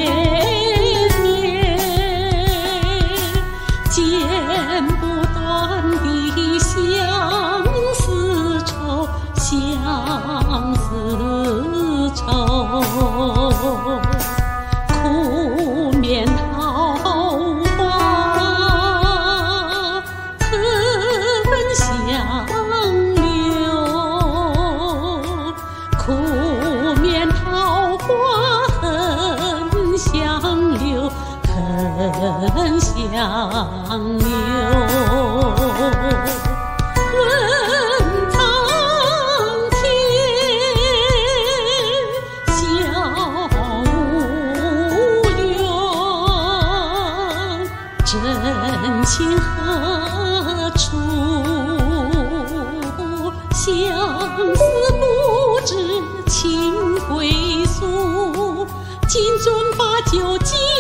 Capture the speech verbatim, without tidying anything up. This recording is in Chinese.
绵，剪不断的相思愁，相思愁。苦面桃花，可分相留。苦面桃花恨相留，恨相留。问苍天，笑无缘，真情何处？相思不知情归宿，金樽把酒敬